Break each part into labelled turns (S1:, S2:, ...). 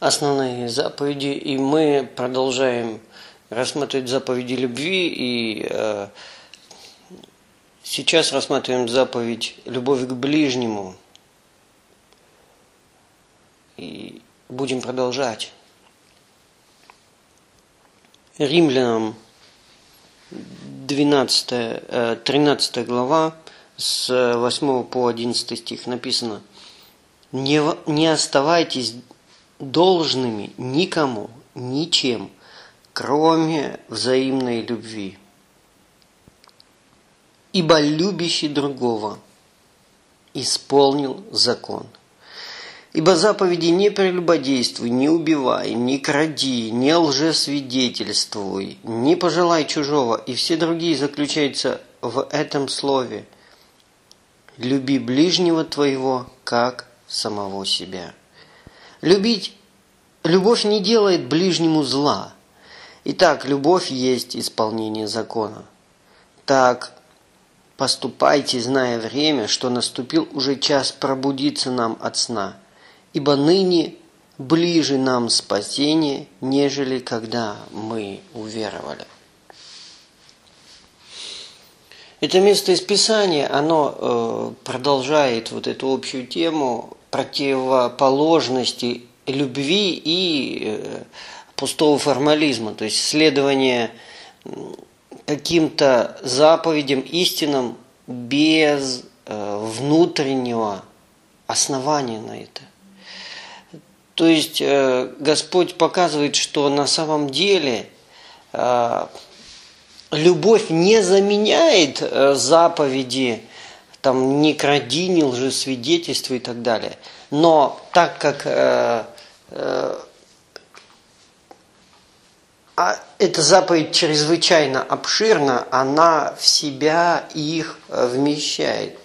S1: основные заповеди, и мы продолжаем рассматривать заповеди любви, и сейчас рассматриваем заповедь любовь к ближнему, и будем продолжать. Римлянам 13 глава, с 8 по 11 стих написано: «Не оставайтесь должными никому, ничем, кроме взаимной любви. Ибо любящий другого исполнил закон. Ибо заповеди: не прелюбодействуй, не убивай, не кради, не лжесвидетельствуй, не пожелай чужого, и все другие заключаются в этом слове: люби ближнего твоего, как самого себя». Любовь не делает ближнему зла. Итак, любовь есть исполнение закона. Так поступайте, зная время, что наступил уже час пробудиться нам от сна. Ибо ныне ближе нам спасение, нежели когда мы уверовали. Это место из Писания, оно продолжает вот эту общую тему противоположности любви и пустого формализма, то есть следование каким-то заповедям, истинам без внутреннего основания на это. То есть Господь показывает, что на самом деле любовь не заменяет заповеди, там, не кради, не лжесвидетельствуй и так далее. Но так как эта заповедь чрезвычайно обширна, она в себя их вмещает.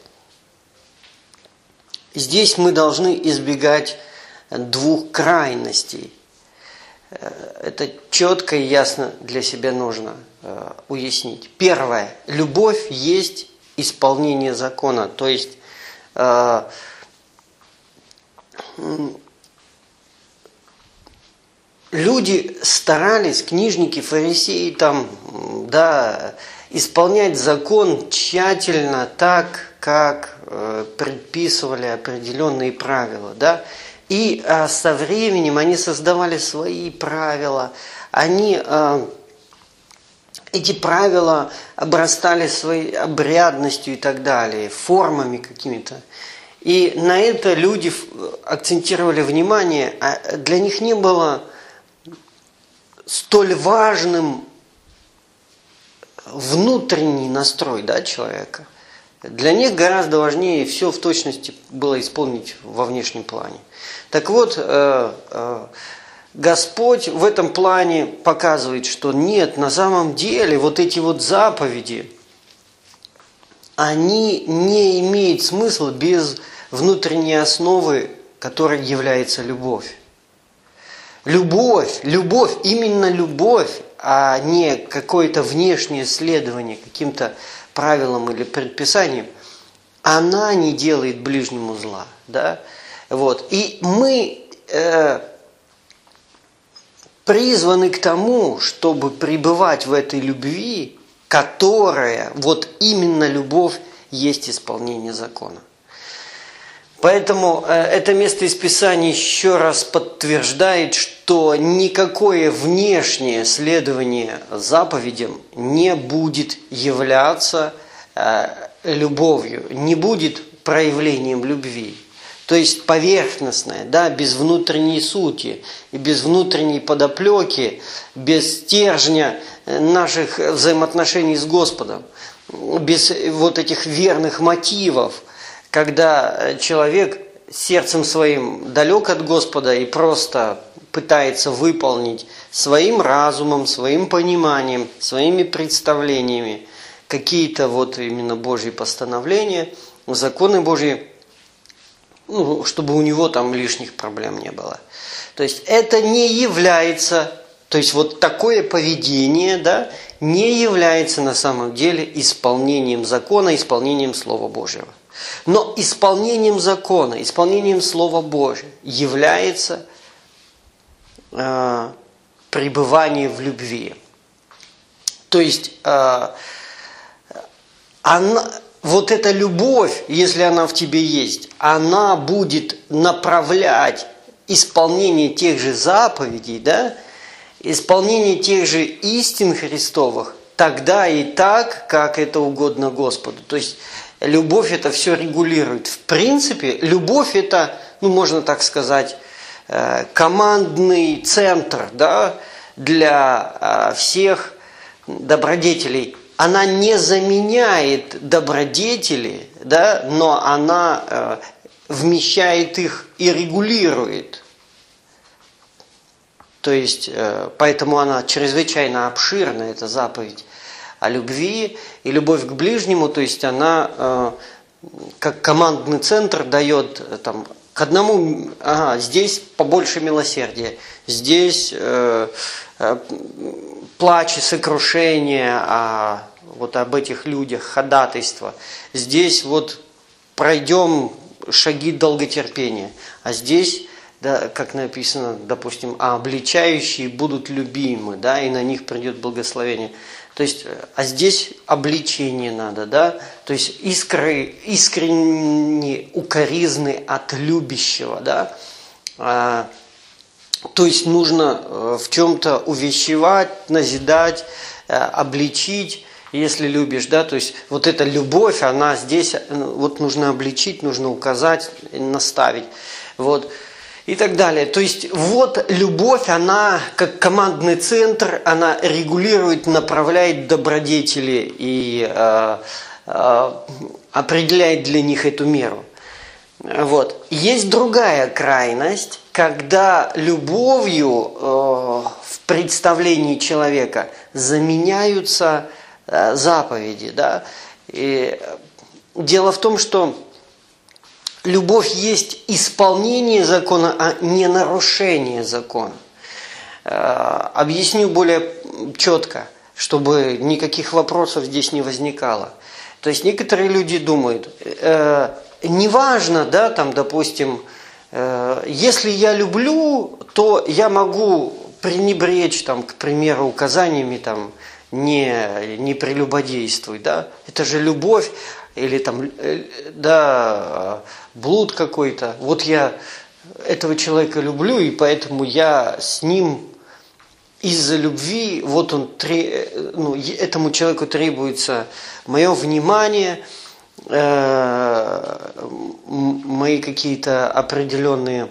S1: Здесь мы должны избегать двух крайностей. Это четко и ясно для себя нужно уяснить. Первое. Любовь есть исполнение закона. То есть люди старались, книжники, фарисеи, исполнять закон тщательно, так, как предписывали определенные правила, да. И со временем они создавали свои правила, эти правила обрастали своей обрядностью и так далее, формами какими-то. И на это люди акцентировали внимание, а для них не было столь важным внутренний настрой, да, человека. Для них гораздо важнее все в точности было исполнить во внешнем плане. Так вот, Господь в этом плане показывает, что нет, на самом деле вот эти вот заповеди, они не имеют смысла без внутренней основы, которой является любовь. Любовь, именно любовь, а не какое-то внешнее следование каким-то правилам или предписаниям, она не делает ближнему зла. Да? Вот. И мы призваны к тому, чтобы пребывать в этой любви, которая, вот именно любовь, есть исполнение закона. Поэтому это место из Писания еще раз подтверждает, что никакое внешнее следование заповедям не будет являться любовью, не будет проявлением любви. То есть поверхностное, да, без внутренней сути и без внутренней подоплеки, без стержня наших взаимоотношений с Господом, без вот этих верных мотивов, когда человек сердцем своим далек от Господа и просто пытается выполнить своим разумом, своим пониманием, своими представлениями какие-то вот именно Божьи постановления, законы Божьи, чтобы у него там лишних проблем не было. То есть это не является, то есть вот такое поведение, да, не является на самом деле исполнением закона, исполнением Слова Божьего. Но исполнением закона, исполнением Слова Божьего является пребывание в любви. То есть вот эта любовь, если она в тебе есть, она будет направлять исполнение тех же заповедей, да, исполнение тех же истин Христовых тогда и так, как это угодно Господу. То есть любовь это все регулирует. В принципе, любовь это, можно так сказать, командный центр, да, для всех добродетелей. Она не заменяет добродетели, да, но она вмещает их и регулирует. То есть, поэтому она чрезвычайно обширна, эта заповедь о любви и любовь к ближнему. То есть, она как командный центр дает там, к одному, здесь побольше милосердия, здесь плач и сокрушение вот об этих людях, ходатайство. Здесь вот пройдем шаги долготерпения, а здесь, да, как написано, допустим, обличающие будут любимы, да, и на них придет благословение. То есть, а здесь обличение надо, да, то есть искренне укоризны от любящего, да. То есть нужно в чем-то увещевать, назидать, обличить, если любишь, да, то есть вот эта любовь, она здесь, вот нужно обличить, нужно указать, наставить, вот, и так далее. То есть вот любовь, она как командный центр, она регулирует, направляет добродетели и определяет для них эту меру. Вот. Есть другая крайность, когда любовью в представлении человека заменяются заповеди. Да? И дело в том, что любовь есть исполнение закона, а не нарушение закона. Объясню более четко, чтобы никаких вопросов здесь не возникало. То есть некоторые люди думают, неважно, да, там, допустим, если я люблю, то я могу пренебречь, там, к примеру, указаниями, там, не прелюбодействуй, да, это же любовь, или там, да, блуд какой-то, вот я этого человека люблю, и поэтому я с ним из-за любви, вот он, этому человеку требуется мое внимание, мои какие-то определенные,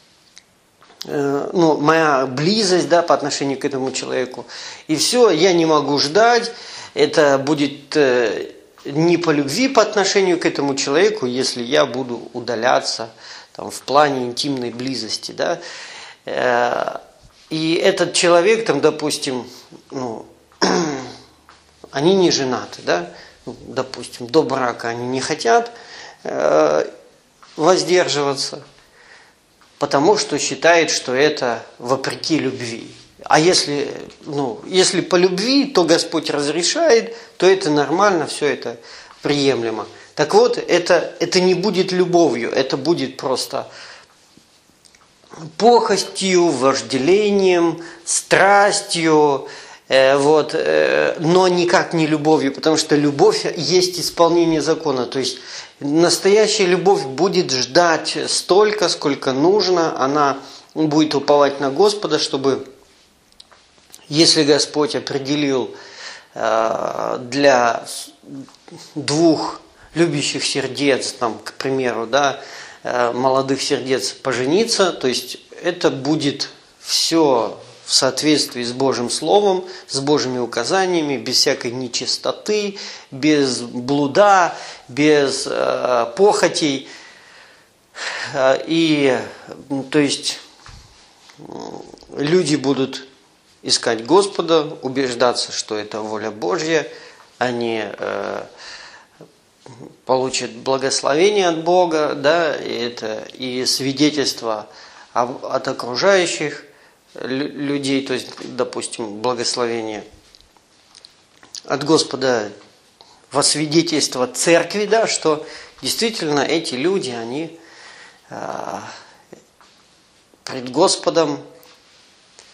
S1: моя близость, да, по отношению к этому человеку. И все, я не могу ждать, это будет не по любви по отношению к этому человеку, если я буду удаляться там, в плане интимной близости, да. И этот человек, там, допустим, они не женаты, да, допустим, до брака они не хотят воздерживаться, потому что считают, что это вопреки любви. А если по любви, то Господь разрешает, то это нормально, все это приемлемо. Так вот, это не будет любовью, это будет просто похотью, вожделением, страстью, но никак не любовью, потому что любовь есть исполнение закона. То есть настоящая любовь будет ждать столько, сколько нужно, она будет уповать на Господа, чтобы, если Господь определил для двух любящих сердец, там, к примеру, да, молодых сердец пожениться, то есть это будет все в соответствии с Божьим Словом, с Божьими указаниями, без всякой нечистоты, без блуда, без похотей. И, то есть, люди будут искать Господа, убеждаться, что это воля Божья, они получат благословение от Бога, да, и свидетельство от окружающих людей, то есть, допустим, благословение от Господа во свидетельство церкви, да, что действительно эти люди, они пред Господом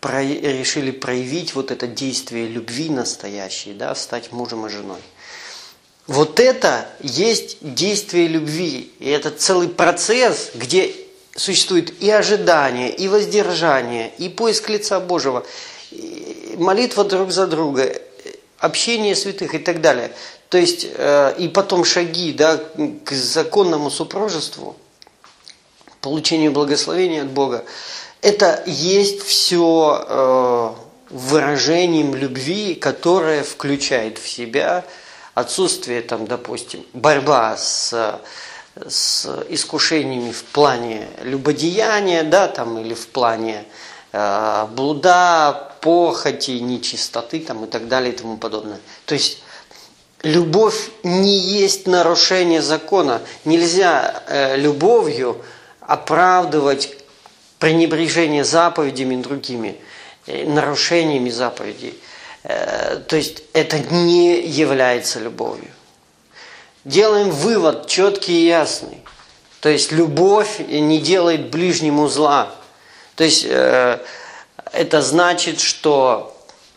S1: решили проявить вот это действие любви настоящей, да, стать мужем и женой. Вот это есть действие любви. И это целый процесс, где существует и ожидание, и воздержание, и поиск лица Божьего, и молитва друг за друга, общение святых и так далее. То есть, и потом шаги, да, к законному супружеству, получению благословения от Бога. Это есть все выражением любви, которое включает в себя отсутствие, там, допустим, борьба с искушениями в плане любодеяния, да, там, или в плане блуда, похоти, нечистоты там, и так далее и тому подобное. То есть любовь не есть нарушение закона. Нельзя любовью оправдывать пренебрежение заповедями другими, нарушениями заповедей. То есть это не является любовью. Делаем вывод четкий и ясный. То есть любовь не делает ближнему зла. То есть это значит, что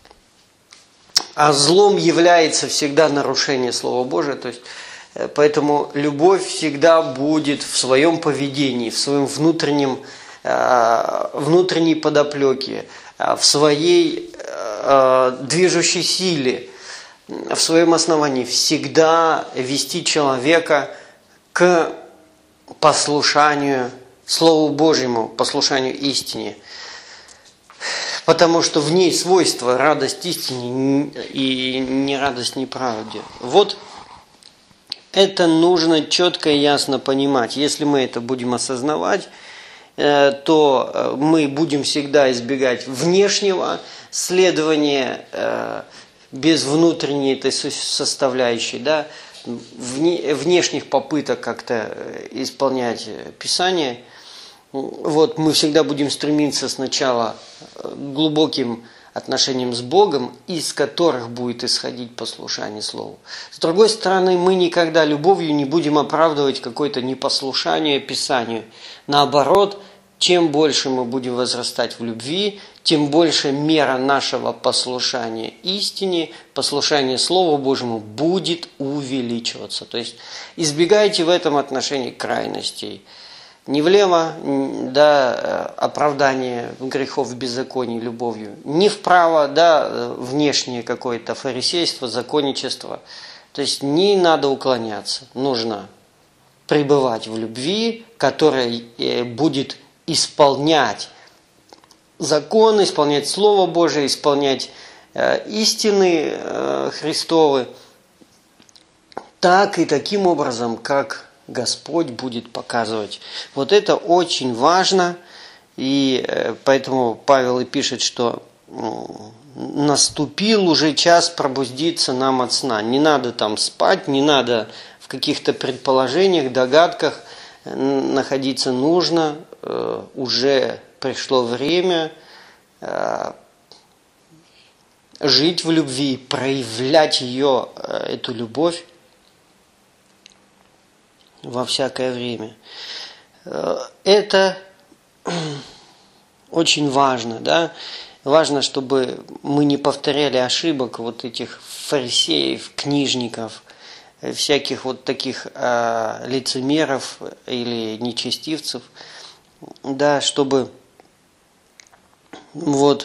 S1: злом является всегда нарушение Слова Божия. То есть, поэтому любовь всегда будет в своем поведении, в своем внутренней подоплеке, в своей движущей силе, в своем основании всегда вести человека к послушанию Слову Божьему, послушанию истине. Потому что в ней свойство радость истине и не радость неправде. Вот это нужно четко и ясно понимать. Если мы это будем осознавать, то мы будем всегда избегать внешнего следования без внутренней этой составляющей, да, внешних попыток как-то исполнять Писание. Вот мы всегда будем стремиться сначала к глубоким отношениям с Богом, из которых будет исходить послушание Слову. С другой стороны, мы никогда любовью не будем оправдывать какое-то непослушание Писанию. Наоборот, чем больше мы будем возрастать в любви, тем больше мера нашего послушания истине, послушания Слову Божьему будет увеличиваться. То есть избегайте в этом отношении крайностей. Не влево, да, оправдание грехов беззаконий любовью, не вправо, да, внешнее какое-то фарисейство, законничество. То есть не надо уклоняться, нужно пребывать в любви, которая будет исполнять закон, исполнять Слово Божие, исполнять истины Христовы, так и таким образом, как Господь будет показывать. Вот это очень важно, и поэтому Павел и пишет, что наступил уже час пробудиться нам от сна. Не надо там спать, не надо в каких-то предположениях, догадках находиться, нужно, уже пришло время жить в любви, проявлять ее, эту любовь, во всякое время. Это очень важно, да? Важно, чтобы мы не повторяли ошибок вот этих фарисеев, книжников, всяких вот таких лицемеров или нечестивцев, да, чтобы вот,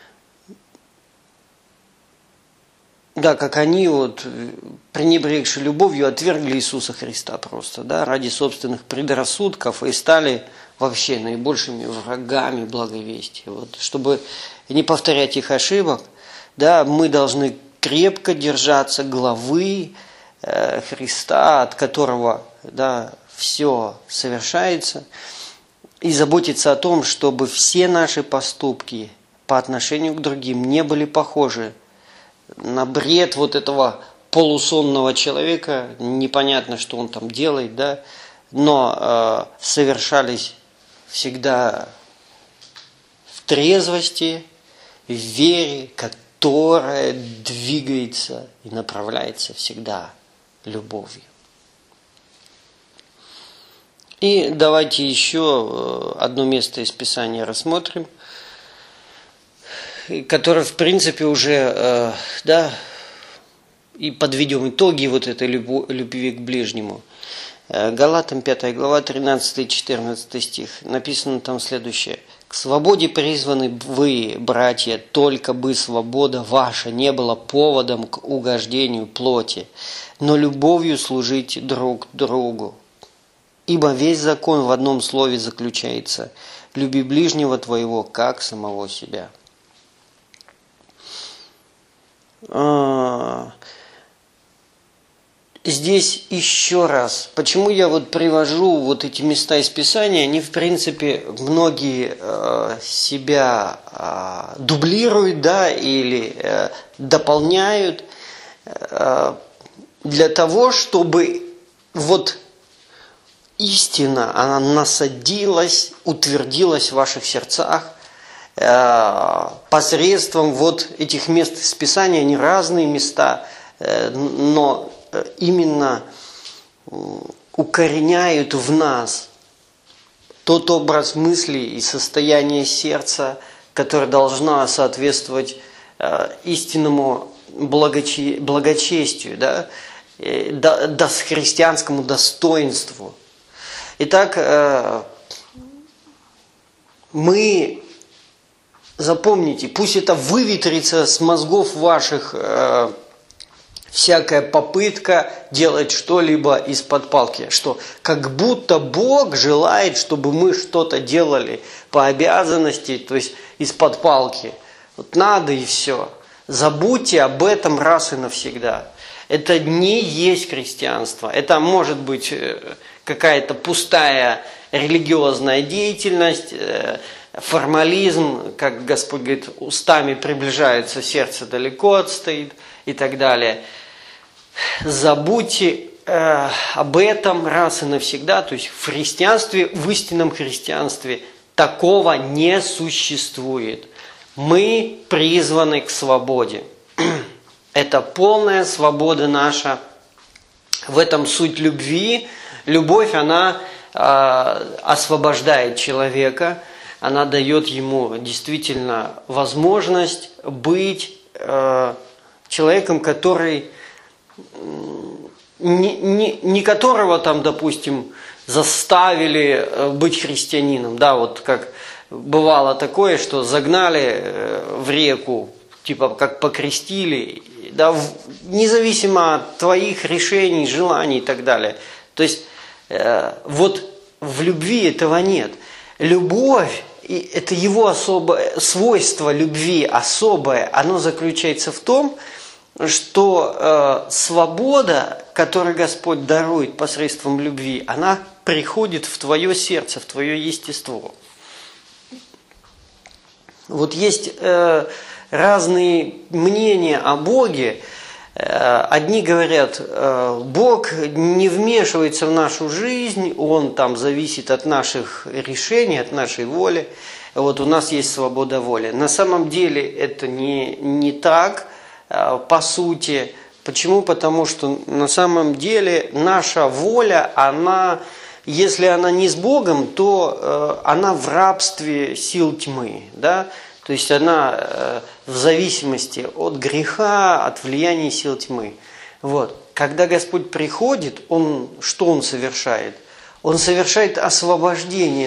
S1: да, как они вот, пренебрегши любовью, отвергли Иисуса Христа просто, да, ради собственных предрассудков и стали вообще наибольшими врагами благовестия. Вот, чтобы не повторять их ошибок, да, мы должны крепко держаться главы Христа, от которого, да, все совершается, и заботиться о том, чтобы все наши поступки по отношению к другим не были похожи на бред вот этого полусонного человека, непонятно, что он там делает, да, но совершались всегда в трезвости, в вере, которая двигается и направляется всегда любовью. И давайте еще одно место из Писания рассмотрим. который, в принципе, уже, да, и подведем итоги вот этой любви к ближнему. Галатам 5 глава, 13-14 стих. Написано там следующее. «К свободе призваны вы, братья, только бы свобода ваша не была поводом к угождению плоти, но любовью служить друг другу. Ибо весь закон в одном слове заключается: люби ближнего твоего, как самого себя». Здесь еще раз, почему я вот привожу вот эти места из Писания, они в принципе многие себя дублируют, да, или дополняют для того, чтобы вот истина, она насадилась, утвердилась в ваших сердцах посредством вот этих мест из Писания, они разные места, но именно укореняют в нас тот образ мысли и состояние сердца, которое должно соответствовать истинному благочестию, да, христианскому достоинству. Итак, мы, запомните, пусть это выветрится с мозгов ваших, всякая попытка делать что-либо из-под палки, что как будто Бог желает, чтобы мы что-то делали по обязанности, то есть из-под палки. Вот надо и все. Забудьте об этом раз и навсегда. Это не есть христианство. Это может быть какая-то пустая религиозная деятельность, формализм, как Господь говорит, устами приближается, сердце далеко отстоит и так далее. Забудьте об этом раз и навсегда. То есть в христианстве, в истинном христианстве такого не существует. Мы призваны к свободе. Это полная свобода наша. В этом суть любви. Любовь, она освобождает человека. Она дает ему действительно возможность быть человеком, который не которого там, допустим, заставили быть христианином, да, вот как бывало такое, что загнали в реку, типа как покрестили, да, независимо от твоих решений, желаний и так далее. То есть вот в любви этого нет. Любовь, и это его особое свойство любви, особое, оно заключается в том, что свобода, которую Господь дарует посредством любви, она приходит в твое сердце, в твое естество. Вот есть разные мнения о Боге. Одни говорят, Бог не вмешивается в нашу жизнь, Он там зависит от наших решений, от нашей воли. Вот у нас есть свобода воли. На самом деле это не так. По сути. Почему? Потому что на самом деле наша воля, она, если она не с Богом, то она в рабстве сил тьмы. Да? То есть она в зависимости от греха, от влияния сил тьмы. Вот. Когда Господь приходит, что Он совершает? Он совершает освобождение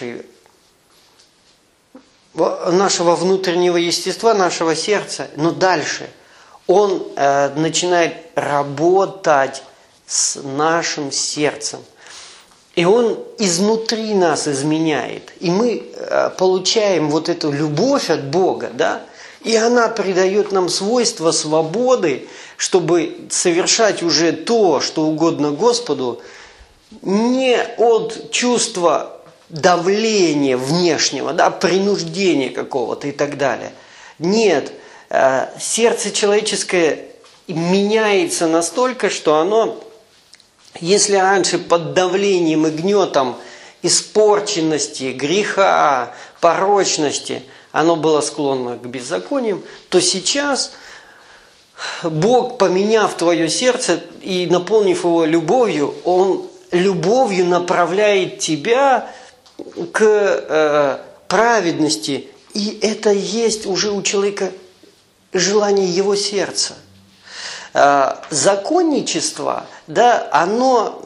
S1: нашего внутреннего естества, нашего сердца, но дальше – Он начинает работать с нашим сердцем. И Он изнутри нас изменяет. И мы получаем вот эту любовь от Бога, да? И она придает нам свойство свободы, чтобы совершать уже то, что угодно Господу, не от чувства давления внешнего, да, принуждения какого-то и так далее. Нет. Сердце человеческое меняется настолько, что оно, если раньше под давлением и гнетом испорченности, греха, порочности оно было склонно к беззакониям, то сейчас Бог, поменяв твое сердце и наполнив его любовью, Он любовью направляет тебя к праведности И это есть уже у человека желание его сердца. Законничество, да, оно,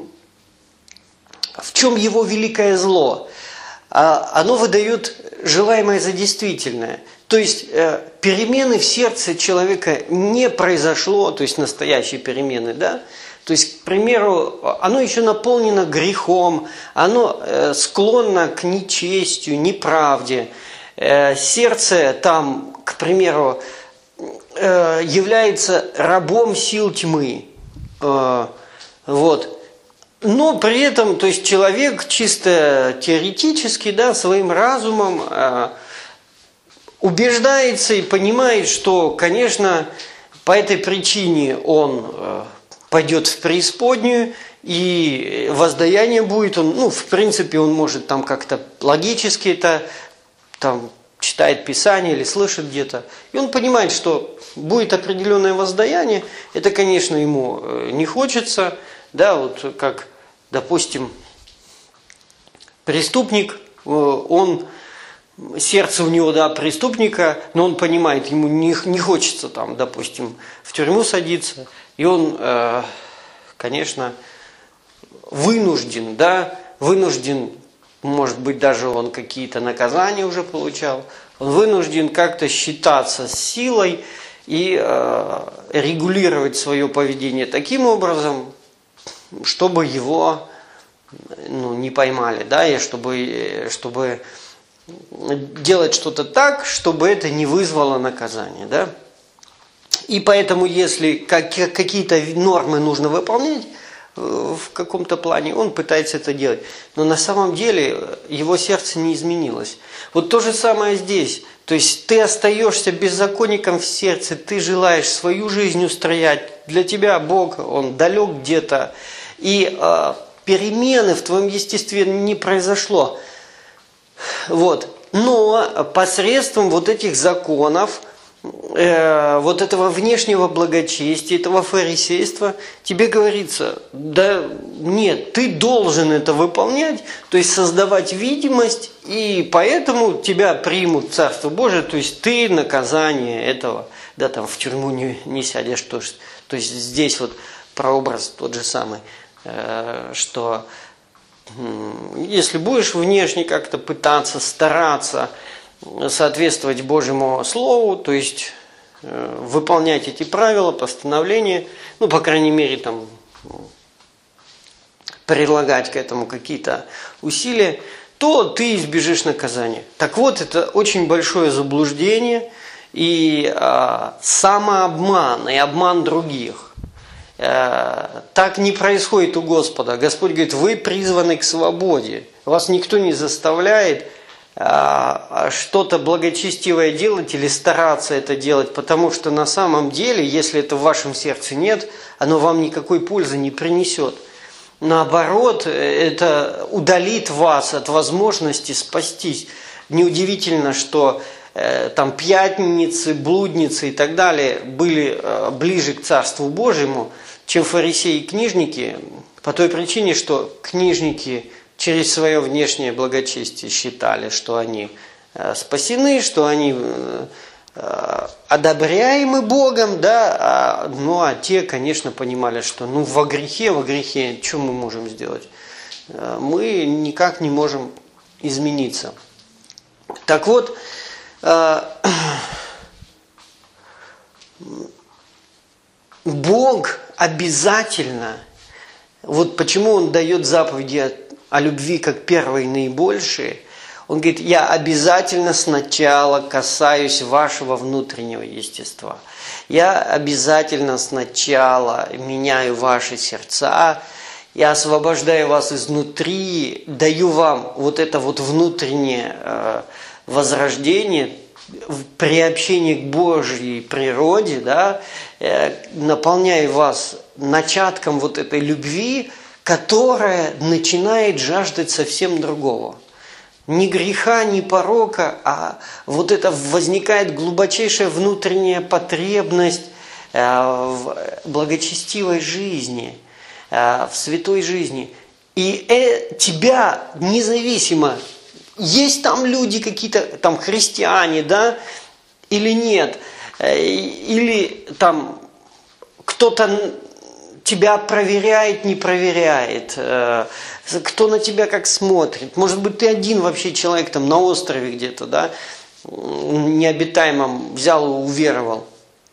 S1: в чем его великое зло? Оно выдает желаемое за действительное. То есть перемены в сердце человека не произошло, то есть настоящие перемены, да? То есть, к примеру, оно еще наполнено грехом, оно склонно к нечестию, неправде. Сердце там, к примеру, является рабом сил тьмы. Вот. Но при этом, то есть человек чисто теоретически, да, своим разумом убеждается и понимает, что, конечно, по этой причине он пойдет в преисподнюю, и воздаяние будет, он, в принципе, он может там как-то логически это там читает Писание или слышит где-то, и он понимает, что будет определенное воздаяние, это, конечно, ему не хочется, да, вот как, допустим, преступник, он, сердце у него, да, преступника, но он понимает, ему не хочется там, допустим, в тюрьму садиться, и он, конечно, вынужден, может быть, даже он какие-то наказания уже получал, он вынужден как-то считаться с силой и регулировать свое поведение таким образом, чтобы его не поймали, да, и чтобы делать что-то так, чтобы это не вызвало наказание, да. И поэтому, если какие-то нормы нужно выполнять в каком-то плане, он пытается это делать. Но на самом деле его сердце не изменилось. Вот то же самое здесь. То есть ты остаешься беззаконником в сердце, ты желаешь свою жизнь устроять. Для тебя Бог, Он далек где-то. И перемены в твоем естестве не произошло. Вот. Но посредством вот этих законов, вот этого внешнего благочестия, этого фарисейства, тебе говорится, да нет, ты должен это выполнять, то есть создавать видимость, и поэтому тебя примут в Царство Божие, то есть ты наказание этого, да, там в тюрьму не сядешь тоже. То есть здесь вот прообраз тот же самый, что если будешь внешне как-то пытаться, стараться соответствовать Божьему Слову, то есть выполнять эти правила, постановления, по крайней мере, там, прилагать к этому какие-то усилия, то ты избежишь наказания. Так вот, это очень большое заблуждение и самообман, и обман других. Так не происходит у Господа. Господь говорит, вы призваны к свободе. Вас никто не заставляет что-то благочестивое делать или стараться это делать, потому что на самом деле, если это в вашем сердце нет, оно вам никакой пользы не принесет. Наоборот, это удалит вас от возможности спастись. Неудивительно, что там пьянницы, блудницы и так далее были ближе к Царству Божьему, чем фарисеи и книжники, по той причине, что книжники через свое внешнее благочестие считали, что они спасены, что они одобряемы Богом, да, а те, конечно, понимали, что во грехе, что мы можем сделать? Мы никак не можем измениться. Так вот, Бог обязательно, вот почему Он дает заповеди о любви как первые наибольшие, Он говорит, я обязательно сначала касаюсь вашего внутреннего естества. Я обязательно сначала меняю ваши сердца, я освобождаю вас изнутри, даю вам вот это вот внутреннее возрождение, приобщение к Божьей природе, да, наполняю вас начатком вот этой любви, которая начинает жаждать совсем другого. Ни греха, ни порока, а вот это возникает глубочайшая внутренняя потребность в благочестивой жизни, в святой жизни. И тебя независимо, есть там люди какие-то, там христиане, да, или нет, или там кто-то тебя проверяет, не проверяет, кто на тебя как смотрит. Может быть, ты один вообще человек там на острове где-то, да, необитаемом взял и уверовал.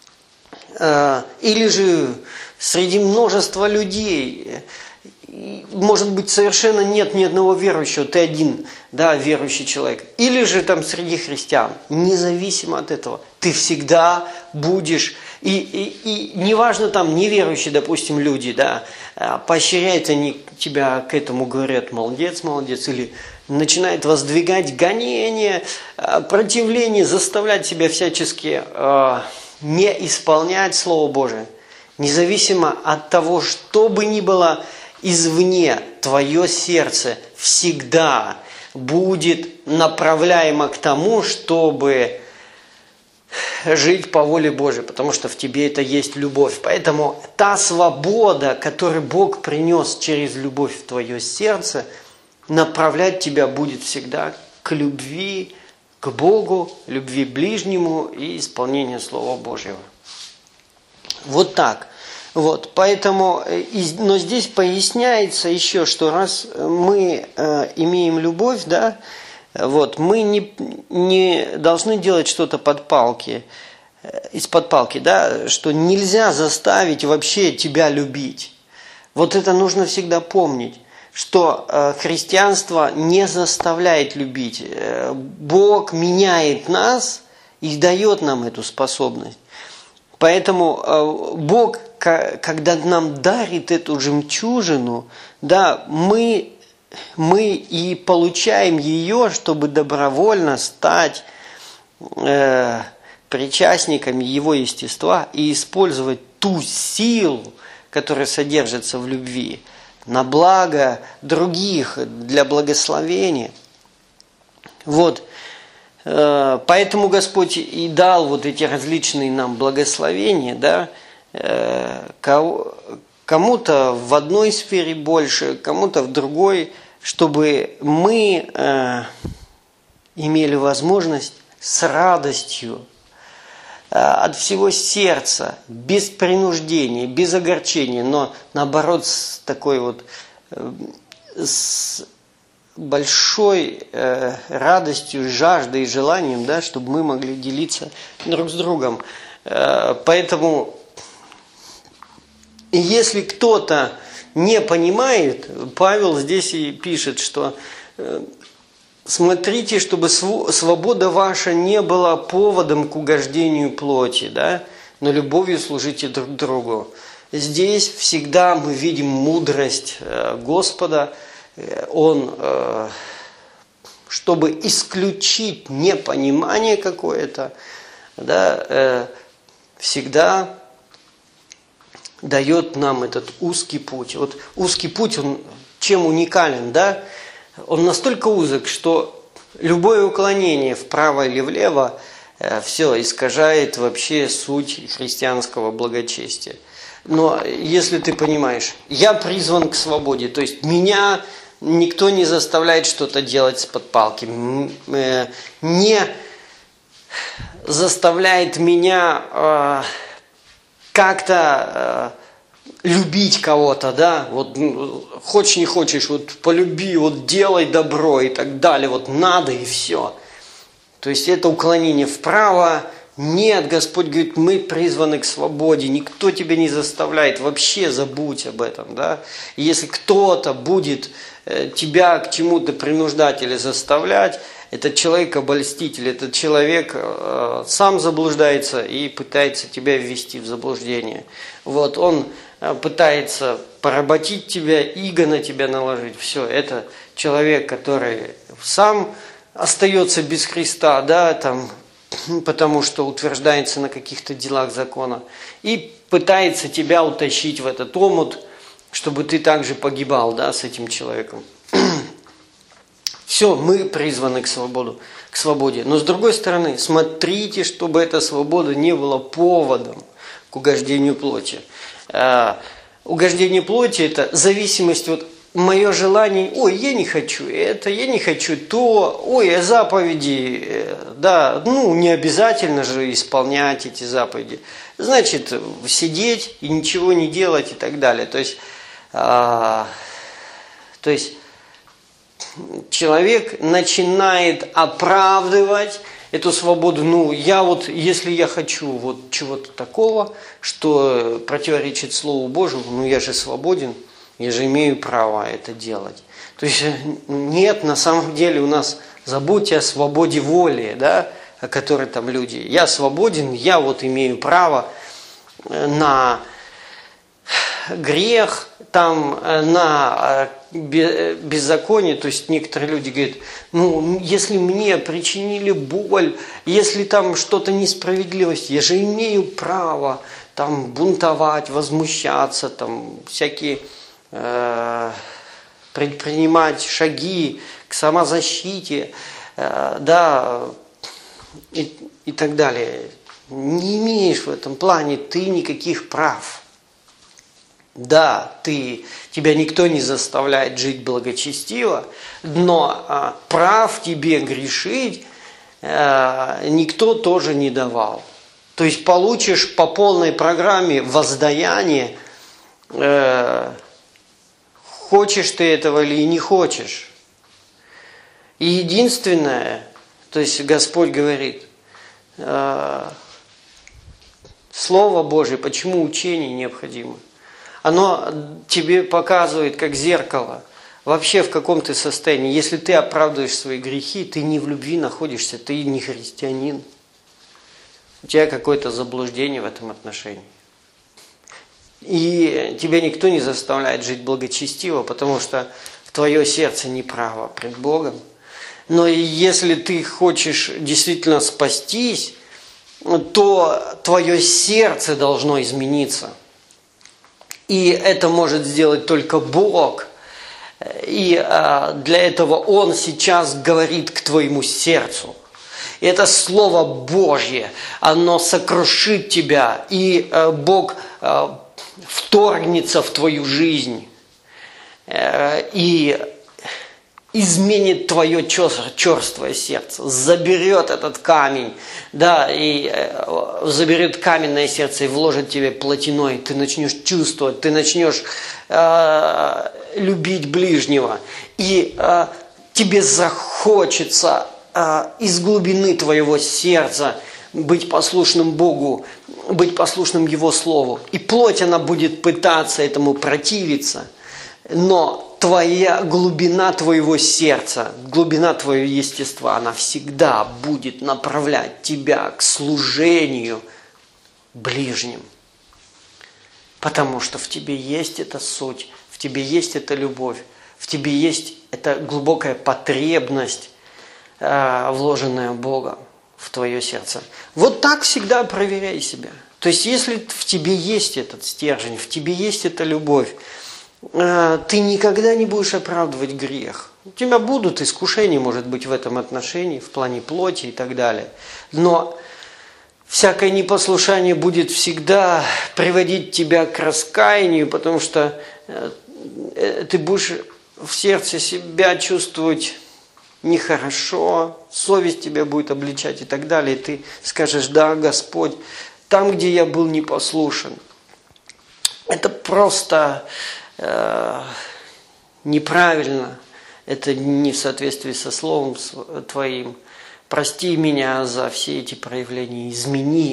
S1: Или же среди множества людей, может быть, совершенно нет ни одного верующего, ты один, да, верующий человек. Или же там среди христиан, независимо от этого, ты всегда будешь, и неважно там неверующие, допустим, люди, да, поощряют они тебя к этому, говорят, молодец, молодец, или начинают воздвигать гонения, противление, заставлять себя всячески не исполнять Слово Божие. Независимо от того, что бы ни было извне, твое сердце всегда будет направляемо к тому, чтобы жить по воле Божией, потому что в тебе это есть любовь. Поэтому та свобода, которую Бог принес через любовь в твое сердце, направлять тебя будет всегда к любви к Богу, любви к ближнему и исполнению Слова Божьего. Вот так. Вот, поэтому, но здесь поясняется еще, что раз мы имеем любовь, да, вот, мы не должны делать что-то из-под палки, да, что нельзя заставить вообще тебя любить. Вот это нужно всегда помнить, что христианство не заставляет любить. Бог меняет нас и дает нам эту способность. Поэтому Бог, когда нам дарит эту жемчужину, да, мы и получаем ее, чтобы добровольно стать причастниками Его естества и использовать ту силу, которая содержится в любви, на благо других, для благословения. Вот. Поэтому Господь и дал вот эти различные нам благословения, да, кому-то в одной сфере больше, кому-то в другой, чтобы мы имели возможность с радостью, от всего сердца, без принуждения, без огорчения, но наоборот с такой вот с большой радостью, жаждой и желанием, да, чтобы мы могли делиться друг с другом. Поэтому, если кто-то не понимает, Павел здесь и пишет, что смотрите, чтобы свобода ваша не была поводом к угождению плоти, да, но любовью служите друг другу. Здесь всегда мы видим мудрость Господа. Он, чтобы исключить непонимание какое-то, да, всегда дает нам этот узкий путь. Вот узкий путь, он чем уникален, да? Он настолько узок, что любое уклонение вправо или влево все искажает вообще суть христианского благочестия. Но если ты понимаешь, я призван к свободе, то есть меня никто не заставляет что-то делать из-под палки, не заставляет меня как-то любить кого-то, да, вот хочешь не хочешь, вот полюби, вот делай добро и так далее, вот надо и все. То есть это уклонение вправо. Нет, Господь говорит, мы призваны к свободе, никто тебя не заставляет, вообще забудь об этом, да. И если кто-то будет тебя к чему-то принуждать или заставлять, этот человек обольститель, этот человек сам заблуждается и пытается тебя ввести в заблуждение. Вот, он пытается поработить тебя, иго на тебя наложить. Все, это человек, который сам остается без Христа, да, там, потому что утверждается на каких-то делах закона, и пытается тебя утащить в этот омут, чтобы ты также погибал, да, с этим человеком. Все, мы призваны к свободе. Но с другой стороны, смотрите, чтобы эта свобода не была поводом к угождению плоти. Угождение плоти – это зависимость вот мое желание, ой, я не хочу это, я не хочу то, ой, заповеди, да, ну, не обязательно же исполнять эти заповеди. Значит, сидеть и ничего не делать и так далее. То есть человек начинает оправдывать эту свободу. Ну, я вот, если я хочу вот чего-то такого, что противоречит Слову Божьему, ну, я же свободен, я же имею право это делать. То есть нет, на самом деле у нас, забудьте о свободе воли, да, о которой там люди. Я свободен, я вот имею право на грех, там, на беззаконие. То есть некоторые люди говорят, ну, если мне причинили боль, если там что-то несправедливость, я же имею право там бунтовать, возмущаться, там всякие предпринимать шаги к самозащите, да, и так далее. Не имеешь в этом плане ты никаких прав. Да, тебя никто не заставляет жить благочестиво, но прав тебе грешить никто тоже не давал. То есть получишь по полной программе воздаяние, хочешь ты этого или не хочешь. И единственное, то есть Господь говорит, Слово Божие, почему учение необходимо? Оно тебе показывает, как зеркало, вообще в каком ты состоянии. Если ты оправдываешь свои грехи, ты не в любви находишься, ты не христианин. У тебя какое-то заблуждение в этом отношении. И тебя никто не заставляет жить благочестиво, потому что в твое сердце неправо пред Богом. Но если ты хочешь действительно спастись, то твое сердце должно измениться. И это может сделать только Бог. И для этого Он сейчас говорит к твоему сердцу. И это Слово Божье, оно сокрушит тебя. И Бог вторгнется в твою жизнь. И изменит твое черствое сердце, заберет этот камень, да, и заберет каменное сердце и вложит тебе плотяной. Ты начнешь чувствовать, ты начнешь любить ближнего, и тебе захочется из глубины твоего сердца быть послушным Богу, быть послушным Его Слову. И плоть, она будет пытаться этому противиться, но твоя глубина твоего сердца, глубина твоего естества, она всегда будет направлять тебя к служению ближним. Потому что в тебе есть эта суть, в тебе есть эта любовь, в тебе есть эта глубокая потребность, вложенная Богом в твое сердце. Вот так всегда проверяй себя. То есть, если в тебе есть этот стержень, в тебе есть эта любовь, ты никогда не будешь оправдывать грех. У тебя будут искушения, может быть, в этом отношении, в плане плоти и так далее. Но всякое непослушание будет всегда приводить тебя к раскаянию, потому что ты будешь в сердце себя чувствовать нехорошо, совесть тебя будет обличать и так далее. И ты скажешь: да, Господь, там, где я был непослушен, это просто неправильно, это не в соответствии со Словом Твоим. Прости меня за все эти проявления. Измени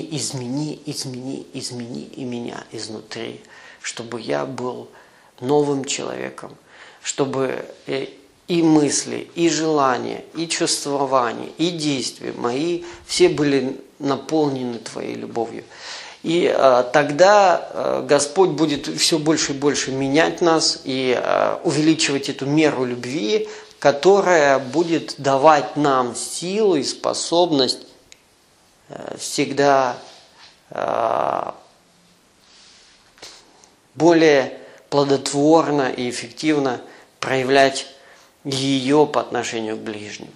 S1: и меня изнутри, чтобы я был новым человеком, чтобы и мысли, и желания, и чувствования, и действия мои все были наполнены Твоей любовью. И тогда Господь будет все больше и больше менять нас и увеличивать эту меру любви, которая будет давать нам силу и способность всегда более плодотворно и эффективно проявлять ее по отношению к ближним.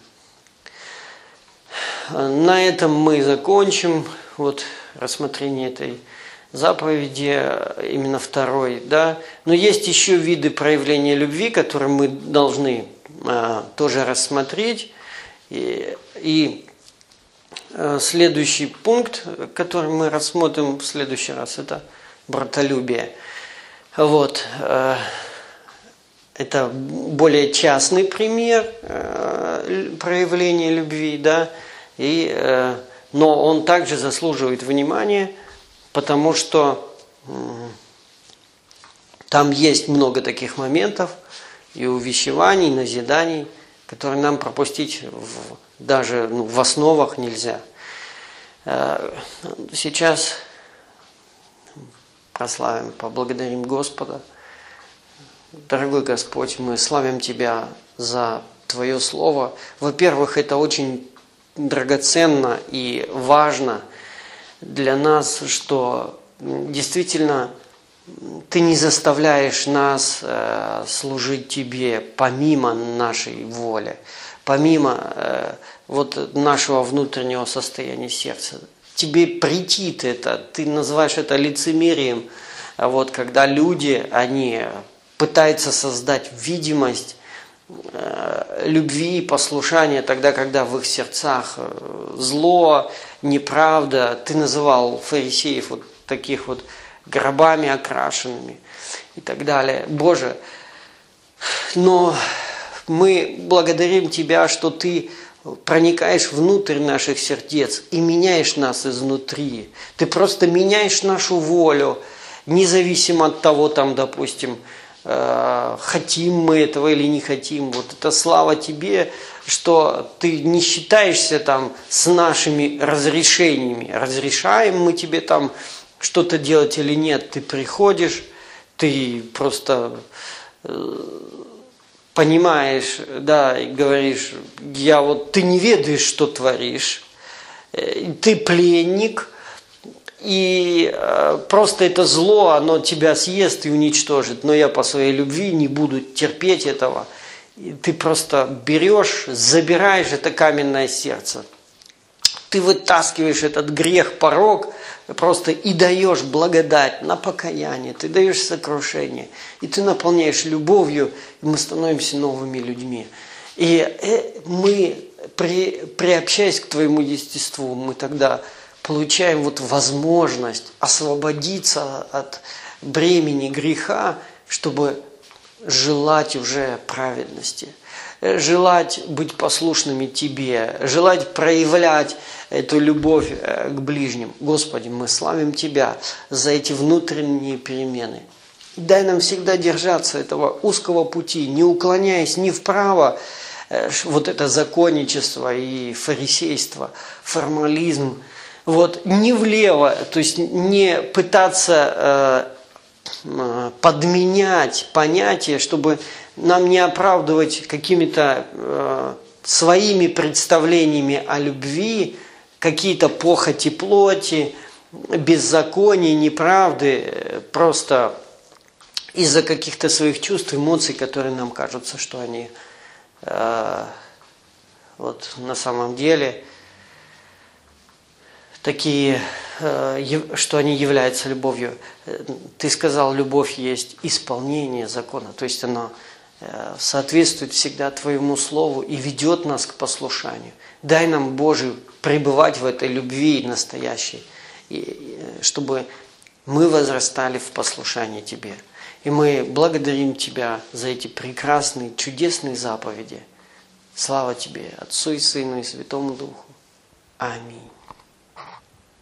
S1: На этом мы закончим рассмотрение этой заповеди, именно второй, да. Но есть еще виды проявления любви, которые мы должны тоже рассмотреть. И следующий пункт, который мы рассмотрим в следующий раз, это братолюбие. Вот. Это более частный пример проявления любви, да, но он также заслуживает внимания, потому что там есть много таких моментов и увещеваний, и назиданий, которые нам пропустить даже в основах нельзя. Сейчас прославим, поблагодарим Господа. Дорогой Господь, мы славим Тебя за Твое Слово. Во-первых, это очень драгоценно и важно для нас, что действительно Ты не заставляешь нас служить Тебе помимо нашей воли, помимо нашего внутреннего состояния сердца. Тебе претит это, ты называешь это лицемерием, когда люди, они пытаются создать видимость любви и послушания тогда, когда в их сердцах зло, неправда. Ты называл фарисеев таких гробами окрашенными и так далее. Боже, но мы благодарим Тебя, что Ты проникаешь внутрь наших сердец и меняешь нас изнутри. Ты просто меняешь нашу волю, независимо от того, допустим, хотим мы этого или не хотим. Это слава Тебе, что Ты не считаешься с нашими разрешениями. Разрешаем мы Тебе что-то делать или нет. Ты приходишь, Ты просто понимаешь, да, и говоришь, Ты не ведаешь, что творишь. Ты пленник. И просто это зло, оно тебя съест и уничтожит. Но я по своей любви не буду терпеть этого. И ты просто берешь, забираешь это каменное сердце. Ты вытаскиваешь этот грех, порок, просто и даешь благодать на покаяние. Ты даешь сокрушение. И ты наполняешь любовью, и мы становимся новыми людьми. И мы, приобщаясь к Твоему естеству, мы тогда получаем возможность освободиться от бремени греха, чтобы желать уже праведности, желать быть послушными Тебе, желать проявлять эту любовь к ближним. Господи, мы славим Тебя за эти внутренние перемены. Дай нам всегда держаться этого узкого пути, не уклоняясь ни вправо, это законничество и фарисейство, формализм, не влево, то есть не пытаться подменять понятия, чтобы нам не оправдывать какими-то своими представлениями о любви, какие-то похоти плоти, беззакония, неправды, просто из-за каких-то своих чувств, эмоций, которые нам кажутся, что они на самом деле такие, что они являются любовью. Ты сказал, любовь есть исполнение закона, то есть оно соответствует всегда Твоему Слову и ведет нас к послушанию. Дай нам, Боже, пребывать в этой любви настоящей, чтобы мы возрастали в послушании Тебе. И мы благодарим Тебя за эти прекрасные, чудесные заповеди. Слава Тебе, Отцу и Сыну и Святому Духу. Аминь.